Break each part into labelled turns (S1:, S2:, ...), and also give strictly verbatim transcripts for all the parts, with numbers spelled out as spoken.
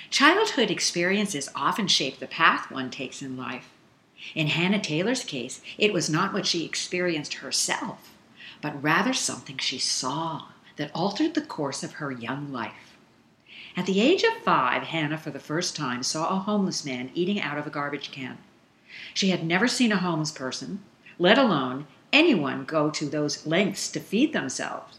S1: Childhood experiences often shape the path one takes in life. In Hannah Taylor's case, it was not what she experienced herself, but rather something she saw that altered the course of her young life. At the age of five, Hannah for the first time saw a homeless man eating out of a garbage can. She had never seen a homeless person, let alone anyone go to those lengths to feed themselves.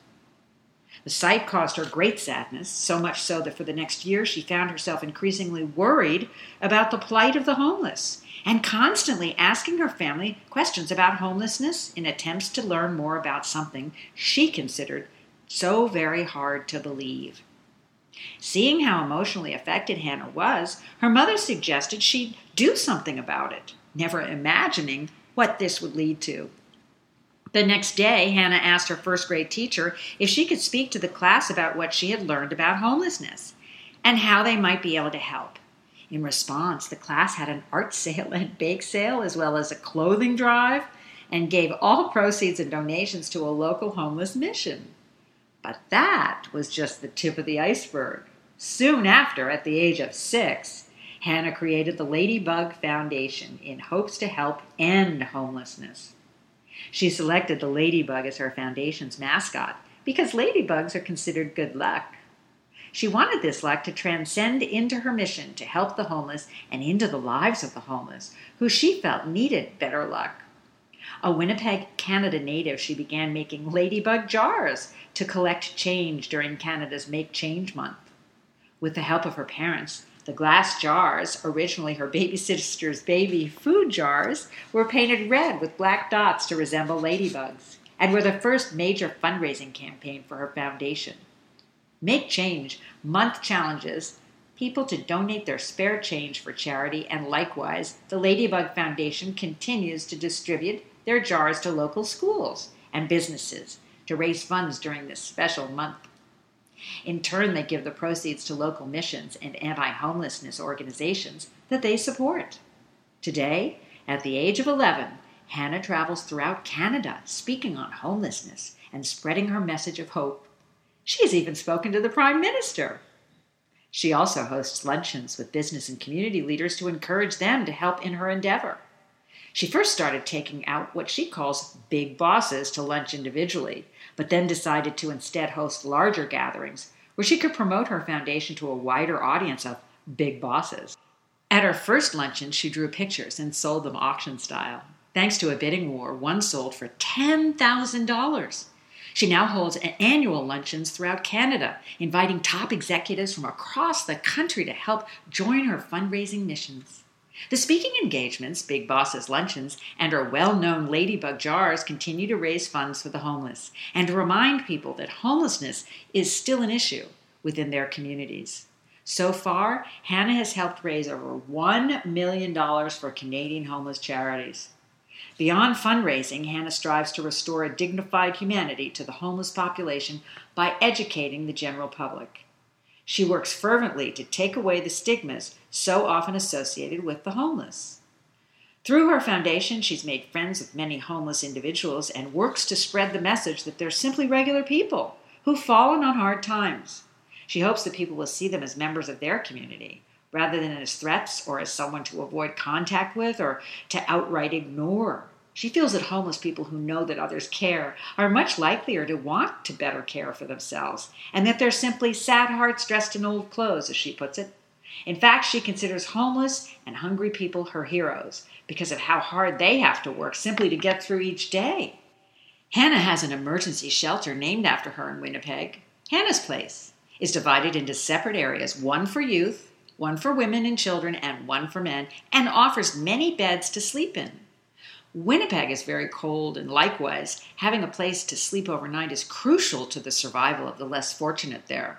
S1: The sight caused her great sadness, so much so that for the next year she found herself increasingly worried about the plight of the homeless and constantly asking her family questions about homelessness in attempts to learn more about something she considered so very hard to believe. Seeing how emotionally affected Hannah was, her mother suggested she do something about it, never imagining what this would lead to. The next day, Hannah asked her first grade teacher if she could speak to the class about what she had learned about homelessness and how they might be able to help. In response, the class had an art sale and bake sale as well as a clothing drive and gave all proceeds and donations to a local homeless mission. But that was just the tip of the iceberg. Soon after, at the age of six, Hannah created the Ladybug Foundation in hopes to help end homelessness. She selected the ladybug as her foundation's mascot because ladybugs are considered good luck. She wanted this luck to transcend into her mission to help the homeless and into the lives of the homeless, who she felt needed better luck. A Winnipeg, Canada native, she began making ladybug jars to collect change during Canada's Make Change Month. With the help of her parents, the glass jars, originally her baby sister's baby food jars, were painted red with black dots to resemble ladybugs, and were the first major fundraising campaign for her foundation. Make Change Month challenges people to donate their spare change for charity, and likewise, the Ladybug Foundation continues to distribute their jars to local schools and businesses to raise funds during this special month. In turn, they give the proceeds to local missions and anti-homelessness organizations that they support. Today, at the age of eleven, Hannah travels throughout Canada speaking on homelessness and spreading her message of hope. She has even spoken to the Prime Minister. She also hosts luncheons with business and community leaders to encourage them to help in her endeavor. She first started taking out what she calls big bosses to lunch individually, but then decided to instead host larger gatherings where she could promote her foundation to a wider audience of big bosses. At her first luncheon, she drew pictures and sold them auction style. Thanks to a bidding war, one sold for ten thousand dollars. She now holds annual luncheons throughout Canada, inviting top executives from across the country to help join her fundraising missions. The speaking engagements, Big Bosses Luncheons, and her well-known Ladybug Jars continue to raise funds for the homeless and to remind people that homelessness is still an issue within their communities. So far, Hannah has helped raise over one million dollars for Canadian homeless charities. Beyond fundraising, Hannah strives to restore a dignified humanity to the homeless population by educating the general public. She works fervently to take away the stigmas so often associated with the homeless. Through her foundation, she's made friends with many homeless individuals and works to spread the message that they're simply regular people who've fallen on hard times. She hopes that people will see them as members of their community, rather than as threats or as someone to avoid contact with or to outright ignore. She feels that homeless people who know that others care are much likelier to want to better care for themselves, and that they're simply sad hearts dressed in old clothes, as she puts it. In fact, she considers homeless and hungry people her heroes because of how hard they have to work simply to get through each day. Hannah has an emergency shelter named after her in Winnipeg. Hannah's Place is divided into separate areas, one for youth, one for women and children, and one for men, and offers many beds to sleep in. Winnipeg is very cold, and likewise, having a place to sleep overnight is crucial to the survival of the less fortunate there.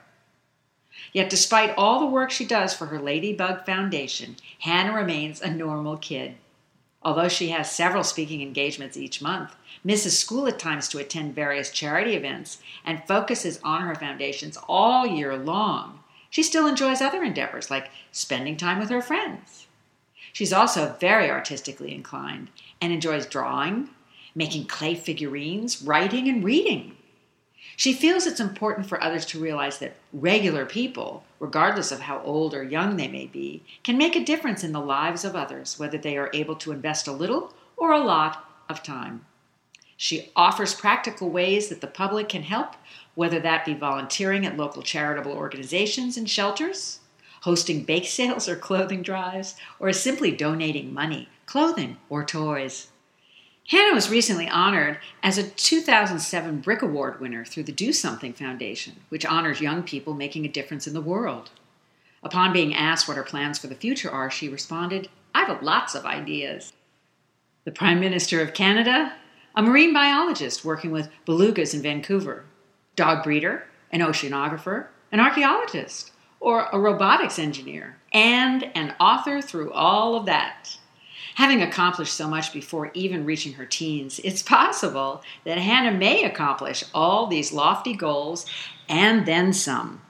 S1: Yet despite all the work she does for her Ladybug Foundation, Hannah remains a normal kid. Although she has several speaking engagements each month, misses school at times to attend various charity events, and focuses on her foundations all year long, she still enjoys other endeavors like spending time with her friends. She's also very artistically inclined and enjoys drawing, making clay figurines, writing, and reading. She feels it's important for others to realize that regular people, regardless of how old or young they may be, can make a difference in the lives of others, whether they are able to invest a little or a lot of time. She offers practical ways that the public can help, whether that be volunteering at local charitable organizations and shelters, hosting bake sales or clothing drives, or simply donating money, clothing, or toys. Hannah was recently honored as a two thousand seven Brick Award winner through the Do Something Foundation, which honors young people making a difference in the world. Upon being asked what her plans for the future are, she responded, "I have lots of ideas." The Prime Minister of Canada, a marine biologist working with belugas in Vancouver, dog breeder, an oceanographer, an archaeologist, or a robotics engineer, and an author through all of that. Having accomplished so much before even reaching her teens, it's possible that Hannah may accomplish all these lofty goals and then some.